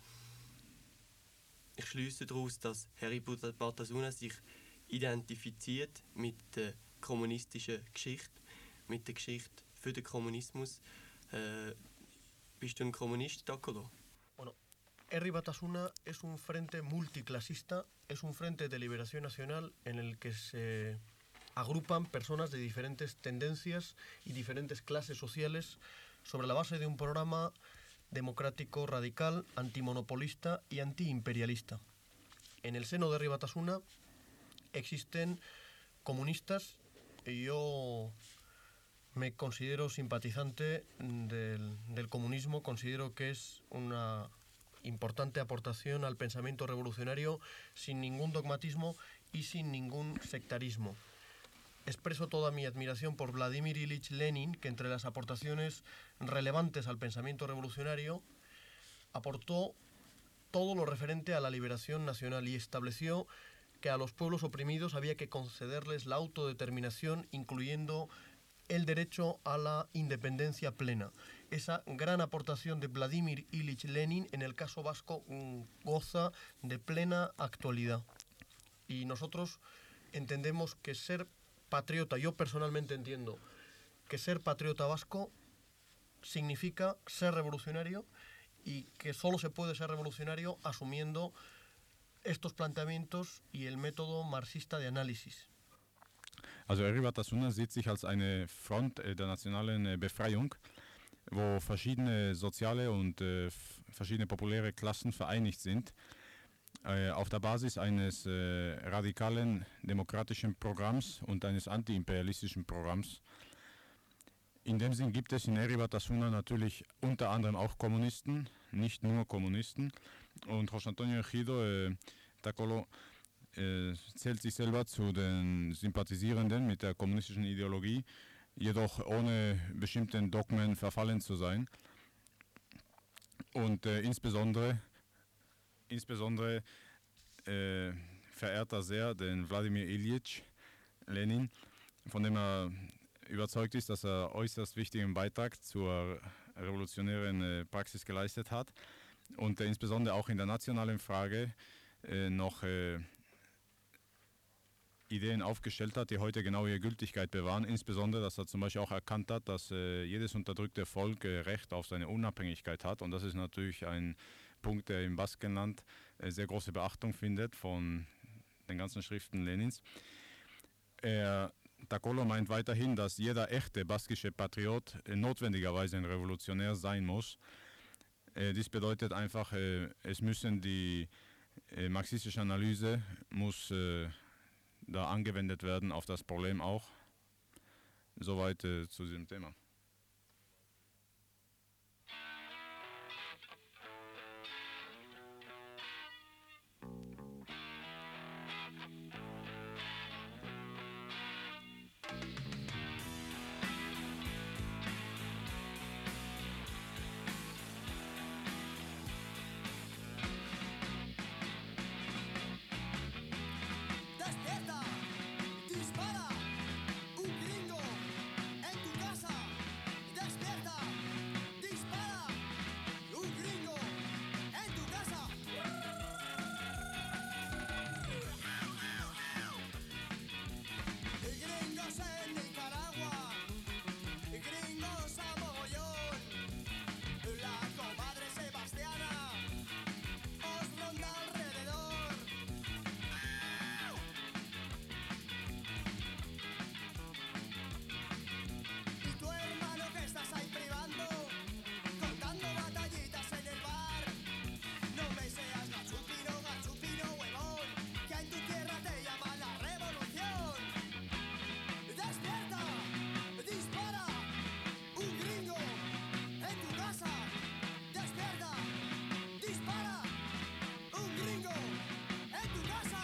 Ich schließe daraus, dass Heri Batasuna sich identifiziert mit der kommunistischen Geschichte, mit der Geschichte für den Kommunismus. Äh, bist du ein Kommunist, Takolo? Bueno, Herri Batasuna es un frente multiclasista, es un frente de liberación nacional en el que se agrupan personas de diferentes tendencias y diferentes clases sociales sobre la base de un programa democrático radical, antimonopolista y antiimperialista. En el seno de Herri Batasuna existen comunistas y yo me considero simpatizante del, del comunismo, considero que es una importante aportación al pensamiento revolucionario sin ningún dogmatismo y sin ningún sectarismo. Expreso toda mi admiración por Vladimir Ilich Lenin, que entre las aportaciones relevantes al pensamiento revolucionario aportó todo lo referente a la liberación nacional y estableció que a los pueblos oprimidos había que concederles la autodeterminación, incluyendo el derecho a la independencia plena. Esa gran aportación de Vladimir Ilich Lenin en el caso vasco goza de plena actualidad. Y nosotros entendemos que ser patriota, yo personalmente entiendo que ser patriota vasco significa ser revolucionario y que solo se puede ser revolucionario asumiendo estos planteamientos y el método marxista de análisis. Also Herri Batasuna sieht sich als eine Front äh, der nationalen äh, Befreiung, wo verschiedene soziale und äh, verschiedene populäre Klassen vereinigt sind, äh, auf der Basis eines äh, radikalen demokratischen Programms und eines antiimperialistischen Programms. In dem Sinn gibt es in Herri Batasuna natürlich unter anderem auch Kommunisten, nicht nur Kommunisten. Und José Antonio Ejido, äh, Takolo, äh, zählt sich selber zu den Sympathisierenden mit der kommunistischen Ideologie, jedoch ohne bestimmten Dogmen verfallen zu sein. Und äh, insbesondere, insbesondere äh, verehrt er sehr den Wladimir Ilich Lenin, von dem er überzeugt ist, dass er äußerst wichtigen Beitrag zur revolutionären äh, Praxis geleistet hat und äh, insbesondere auch in der nationalen Frage äh, noch äh, Ideen aufgestellt hat, die heute genau ihre Gültigkeit bewahren. Insbesondere, dass er zum Beispiel auch erkannt hat, dass äh, jedes unterdrückte Volk äh, Recht auf seine Unabhängigkeit hat. Und das ist natürlich ein Punkt, der im Baskenland äh, sehr große Beachtung findet von den ganzen Schriften Lenins. Er, Tacolo meint weiterhin, dass jeder echte baskische Patriot äh, notwendigerweise ein Revolutionär sein muss. Äh, dies bedeutet einfach, äh, es müssen die äh, marxistische Analyse muss äh, da angewendet werden auf das Problem auch. Soweit äh, zu diesem Thema. ¡Despierta! ¡Dispara! ¡Un gringo! ¡En tu casa! ¡Despierta! ¡Dispara! ¡Un gringo! ¡En tu casa! Gringos en Nicaragua, gringos a mogollón. La comadre Sebastiana os ronda alrededor. Y tu hermano que estás ahí privando, contando batallitas en el bar. No me seas gachupino, gachupino, huevón, que en tu tierra te llaman la revolución. ¡Despierta! ¡Dispara! ¡Un gringo! ¡En tu casa! ¡Despierta! ¡Dispara! ¡Un gringo! ¡En tu casa!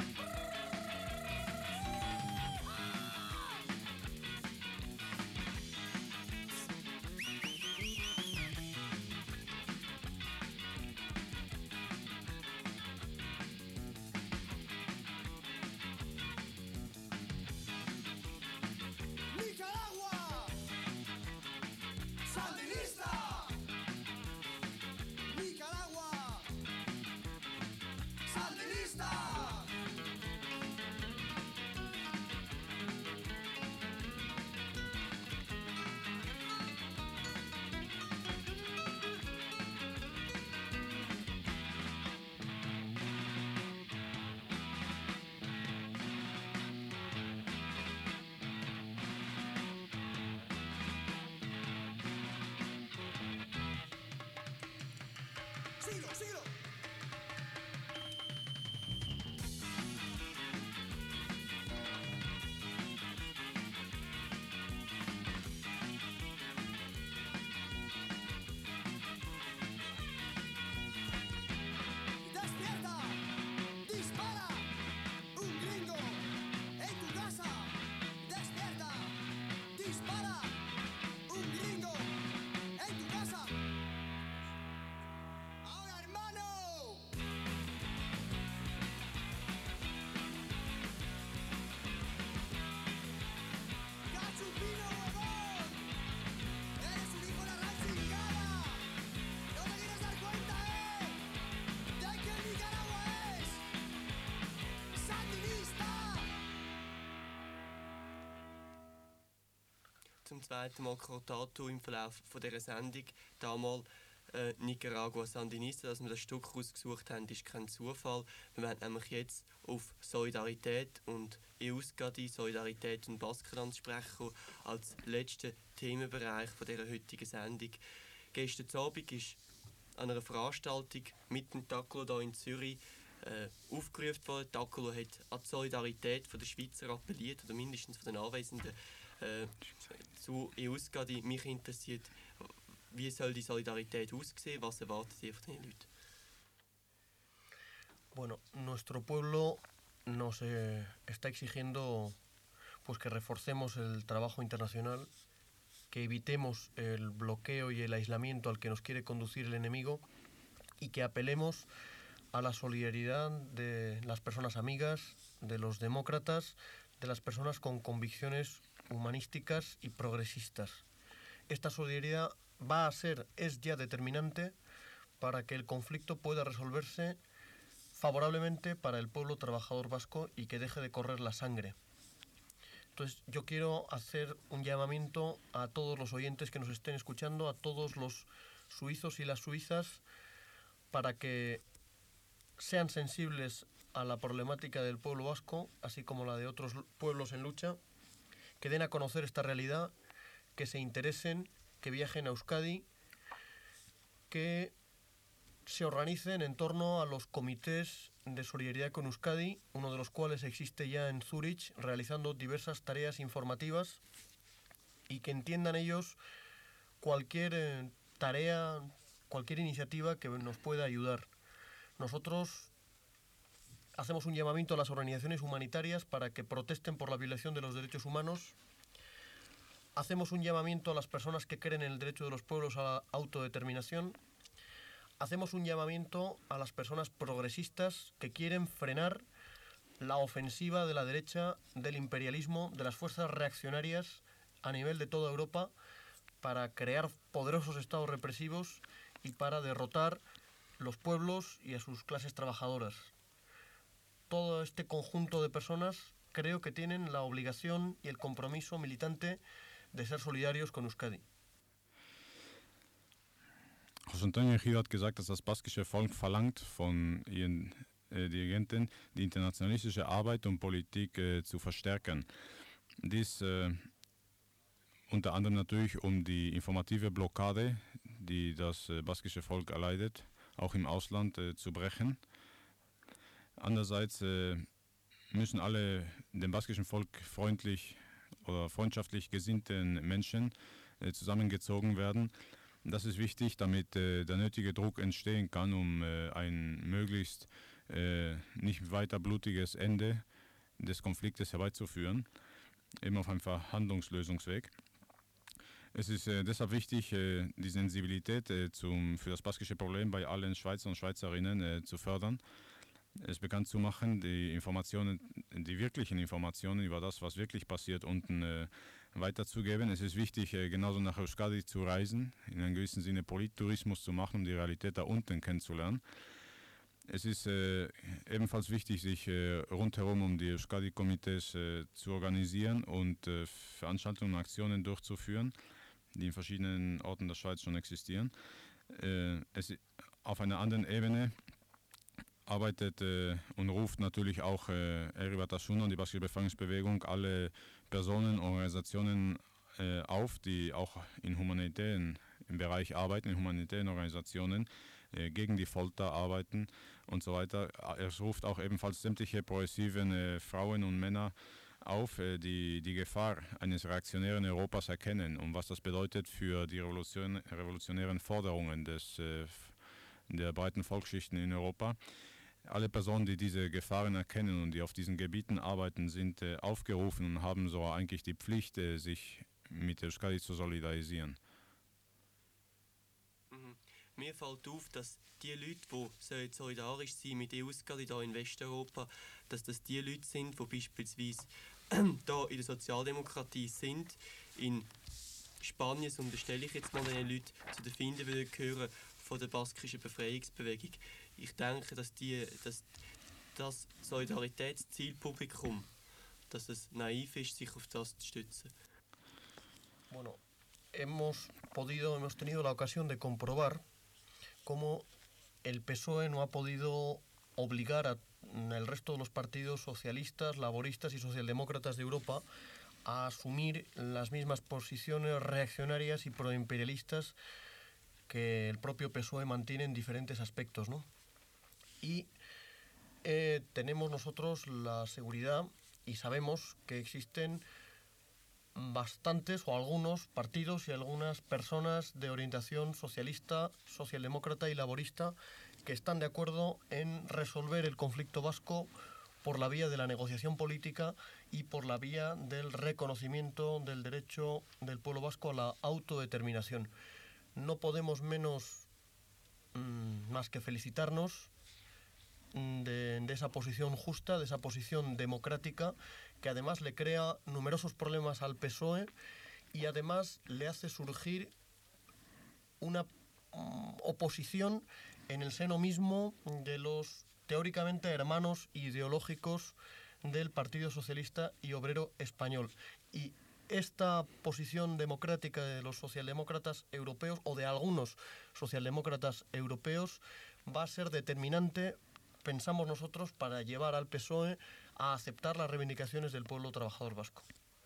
¡Nicaragua! ¡Sandinista! ¡Nicaragua! ¡Sandinista! ¡Sigo, sigo! ¡Despierta! ¡Dispara! ¡Un gringo! ¡En tu casa! ¡Despierta! ¡Dispara! ¡Un gringo! ¡En tu casa! ¡Ahora, hermano! ¡Gachupino, huevón! ¡Eres un hijo de la gran chingada! ¡No te quieres dar cuenta, eh! ¡De que Nicaragua es sandinista! Zum zweiten Mal Cortato im Verlauf von dieser Sendung. Damals äh, Nicaragua Sandinista, dass wir das Stück ausgesucht haben, ist kein Zufall. Wir werden nämlich jetzt auf Solidarität und Euskadi, Solidarität und Baskenland sprechen, als letzten Themenbereich von dieser heutigen Sendung. Gestern Abend ist an einer Veranstaltung mit dem Tacolo hier in Zürich äh, aufgerufen worden. Tacolo hat an die Solidarität der Schweizer appelliert, oder mindestens von den Anwesenden. Äh, zu Euskadi, mich interessiert, wie soll die Solidarität aussehen? Was erwartet ihr von den Leuten? Bueno, nuestro pueblo nos eh, está exigiendo pues que reforcemos el trabajo internacional, que evitemos el bloqueo y el aislamiento al que nos quiere conducir el enemigo y que apelemos a la solidaridad de las personas amigas, de los demócratas, de las personas con convicciones humanísticas y progresistas. Esta solidaridad va a ser, es ya determinante para que el conflicto pueda resolverse favorablemente para el pueblo trabajador vasco y que deje de correr la sangre. Entonces yo quiero hacer un llamamiento a todos los oyentes que nos estén escuchando, a todos los suizos y las suizas, para que sean sensibles a la problemática del pueblo vasco, así como la de otros pueblos en lucha, que den a conocer esta realidad, que se interesen, que viajen a Euskadi, que se organicen en torno a los comités de solidaridad con Euskadi, uno de los cuales existe ya en Zúrich, realizando diversas tareas informativas, y que entiendan ellos cualquier eh, tarea, cualquier iniciativa que nos pueda ayudar. Nosotros hacemos un llamamiento a las organizaciones humanitarias para que protesten por la violación de los derechos humanos. Hacemos un llamamiento a las personas que creen en el derecho de los pueblos a la autodeterminación. Hacemos un llamamiento a las personas progresistas que quieren frenar la ofensiva de la derecha, del imperialismo, de las fuerzas reaccionarias a nivel de toda Europa, para crear poderosos estados represivos y para derrotar los pueblos y a sus clases trabajadoras. Todo este conjunto de personas creo que tienen la obligación y el compromiso militante de ser solidarios con Euskadi. José Antonio Ejido hat gesagt, dass das baskische Volk verlangt von ihren äh, Dirigenten, die internationalistische Arbeit und Politik äh, zu verstärken. Dies äh, unter anderem natürlich, um die informative Blockade, die das äh, baskische Volk erleidet, auch im Ausland äh, zu brechen. Andererseits äh, müssen alle dem baskischen Volk freundlich oder freundschaftlich gesinnten Menschen äh, zusammengezogen werden. Das ist wichtig, damit äh, der nötige Druck entstehen kann, um äh, ein möglichst äh, nicht weiter blutiges Ende des Konfliktes herbeizuführen, eben auf einem Verhandlungslösungsweg. Es ist äh, deshalb wichtig, äh, die Sensibilität äh, zum, für das baskische Problem bei allen Schweizern und Schweizerinnen äh, zu fördern, es bekannt zu machen, die Informationen, die wirklichen Informationen über das, was wirklich passiert, unten äh, weiterzugeben. Es ist wichtig, äh, genauso nach Euskadi zu reisen, in einem gewissen Sinne Polittourismus zu machen, um die Realität da unten kennenzulernen. Es ist äh, ebenfalls wichtig, sich äh, rundherum um die Euskadi-Komitees äh, zu organisieren und äh, Veranstaltungen und Aktionen durchzuführen, die in verschiedenen Orten der Schweiz schon existieren. Äh, es, auf einer anderen Ebene arbeitet äh, und ruft natürlich auch äh, Eri Batasuna und die baskische Befreiungsbewegung alle Personen, Organisationen äh, auf, die auch in humanitären, im Bereich arbeiten, in humanitären Organisationen, äh, gegen die Folter arbeiten und so weiter. Er ruft auch ebenfalls sämtliche progressiven äh, Frauen und Männer auf, äh, die die Gefahr eines reaktionären Europas erkennen und was das bedeutet für die Revolution, revolutionären Forderungen des, äh, der breiten Volksschichten in Europa. Alle Personen, die diese Gefahren erkennen und die auf diesen Gebieten arbeiten, sind äh, aufgerufen und haben so eigentlich die Pflicht, äh, sich mit Euskadi zu solidarisieren. Mhm. Mir fällt auf, dass die Leute, die solidarisch sein mit Euskadi hier in Westeuropa, dass das die Leute sind, die beispielsweise hier in der Sozialdemokratie sind. In Spanien, so unterstelle ich jetzt mal den Leuten, zu den Finden will gehören von der baskischen Befreiungsbewegung. Ich denke, dass, die, dass das Solidaritätszielpublikum, dass es naiv ist, sich auf das zu stützen. Bueno, hemos podido, hemos tenido la ocasión de comprobar cómo el P S O E no ha podido obligar al resto de los partidos socialistas, laboristas y socialdemócratas de Europa a asumir las mismas posiciones reaccionarias y proimperialistas que el propio P S O E mantiene en diferentes aspectos, ¿no? Y eh, tenemos nosotros la seguridad y sabemos que existen bastantes o algunos partidos y algunas personas de orientación socialista, socialdemócrata y laborista que están de acuerdo en resolver el conflicto vasco por la vía de la negociación política y por la vía del reconocimiento del derecho del pueblo vasco a la autodeterminación. No podemos menos mmm, más que felicitarnos de, de esa posición justa, de esa posición democrática, que además le crea numerosos problemas al P S O E y además le hace surgir una um, oposición en el seno mismo de los teóricamente hermanos ideológicos del Partido Socialista y Obrero Español. Y esta posición democrática de los socialdemócratas europeos o de algunos socialdemócratas europeos va a ser determinante pensamos nosotros para llevar al P S O E a aceptar las reivindicaciones del pueblo trabajador vasco.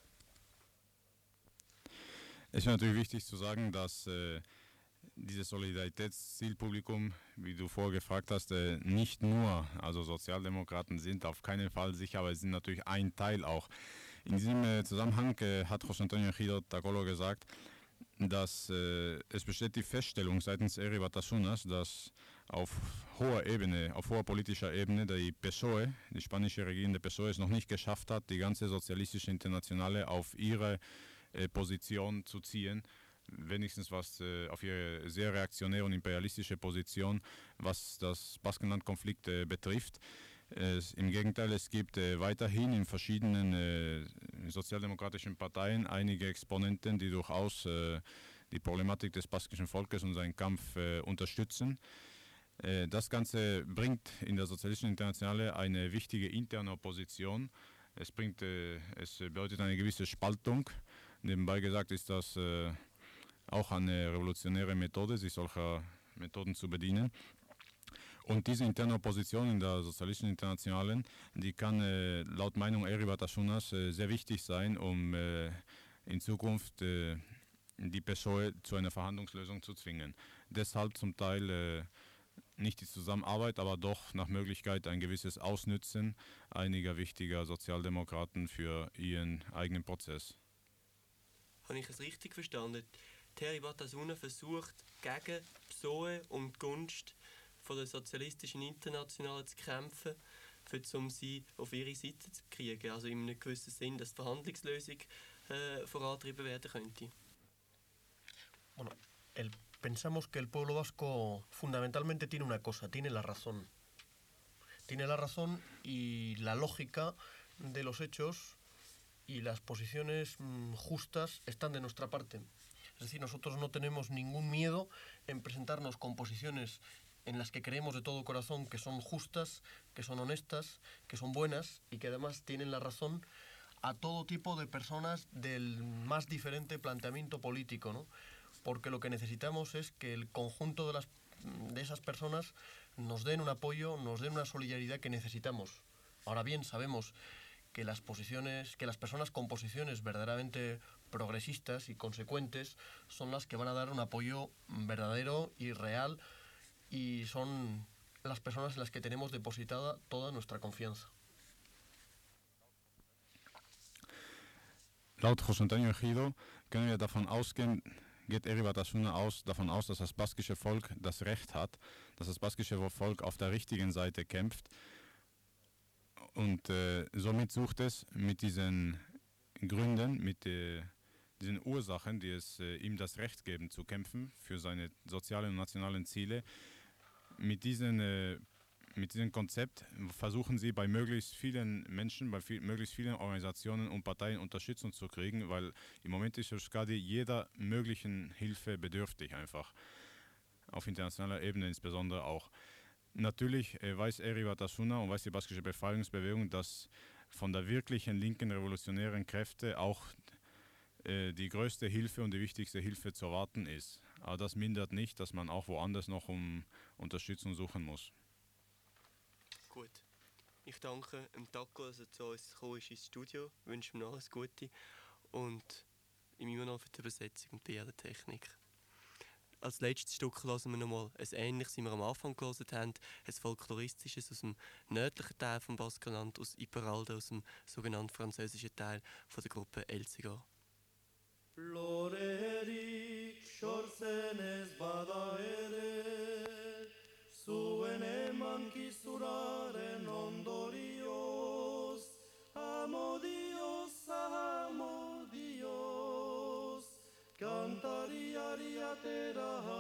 Es ist natürlich wichtig zu sagen, dass äh, dieses Solidaritätszielpublikum, wie du vorher gefragt hast, äh, nicht nur, also Sozialdemokraten sind auf keinen Fall sicher, aber sie sind natürlich ein Teil auch. In diesem äh, Zusammenhang äh, hat José Antonio Ejido Tacolo gesagt, dass äh, es besteht die Feststellung seitens Herri Batasunas, dass auf hoher Ebene, auf hoher politischer Ebene, die P S O E, die spanische regierende P S O E, es noch nicht geschafft hat, die ganze sozialistische Internationale auf ihre äh, Position zu ziehen, wenigstens was äh, auf ihre sehr reaktionäre und imperialistische Position, was das Baskenland-Konflikt äh, betrifft. Es, Im Gegenteil, es gibt äh, weiterhin in verschiedenen äh, sozialdemokratischen Parteien einige Exponenten, die durchaus äh, die Problematik des baskischen Volkes und seinen Kampf äh, unterstützen. Äh, das Ganze bringt in der Sozialistischen Internationale eine wichtige interne Opposition. Es, bringt, äh, es bedeutet eine gewisse Spaltung. Nebenbei gesagt ist das äh, auch eine revolutionäre Methode, sich solcher Methoden zu bedienen. Und diese interne Opposition in der Sozialistischen Internationalen, die kann äh, laut Meinung Herri Batasunas äh, sehr wichtig sein, um äh, in Zukunft äh, die P S O E zu einer Verhandlungslösung zu zwingen. Deshalb zum Teil äh, nicht die Zusammenarbeit, aber doch nach Möglichkeit ein gewisses Ausnützen einiger wichtiger Sozialdemokraten für ihren eigenen Prozess. Habe ich es richtig verstanden? Herri Batasuna versucht, gegen P S O E und die Gunst von der Sozialistischen Internationale zu kämpfen, für, um sie auf ihre Seite zu kriegen. Also in einem gewissen Sinn, dass die Verhandlungslösung äh, vorantrieben werden könnte. Bueno, el, pensamos que el pueblo vasco fundamentalmente tiene una cosa, tiene la razón. Tiene la razón y la lógica de los hechos y las posiciones mmm, justas están de nuestra parte. Es decir, nosotros no tenemos ningún miedo en presentarnos con posiciones en las que creemos de todo corazón que son justas, que son honestas, que son buenas y que además tienen la razón a todo tipo de personas del más diferente planteamiento político, ¿no? Porque lo que necesitamos es que el conjunto de, las, de esas personas nos den un apoyo, nos den una solidaridad que necesitamos. Ahora bien, sabemos que las posiciones, que las personas con posiciones verdaderamente progresistas y consecuentes son las que van a dar un apoyo verdadero y real, y son las personas en las que tenemos depositada toda nuestra confianza. Laut José Antonio Ejido können wir davon ausgehen, geht Herri Batasuna aus, davon aus, dass das baskische Volk das Recht hat, dass das baskische Volk auf der richtigen Seite kämpft. Und äh, somit sucht es mit diesen Gründen, mit äh, diesen Ursachen, die es äh, ihm das Recht geben zu kämpfen für seine sozialen und nationalen Ziele, mit diesem äh, mit diesem Konzept versuchen sie bei möglichst vielen Menschen, bei viel, möglichst vielen Organisationen und Parteien Unterstützung zu kriegen, weil im Moment ist Euskadi jeder möglichen Hilfe bedürftig einfach, auf internationaler Ebene insbesondere auch. Natürlich äh, weiß Herri Batasuna und weiß die baskische Befreiungsbewegung, dass von der wirklichen linken revolutionären Kräfte auch äh, die größte Hilfe und die wichtigste Hilfe zu erwarten ist. Aber das mindert nicht, dass man auch woanders noch um Unterstützung suchen muss. Gut. Ich danke dem Taco, dass er zu uns gekommen ist ins Studio. Ich wünsche ihm noch alles Gute und ihm immer noch für die Übersetzung und die Technik. Als letztes Stück hören wir nochmal ein ähnliches, wie wir am Anfang gehört haben, ein folkloristisches aus dem nördlichen Teil des Baskenland, aus Iparralde, aus dem sogenannten französischen Teil von der Gruppe Elziger. Lorerik sortzen ez bada ere, zuen emankizunaren ondorioz, amodioz, amodioz, kantariari atera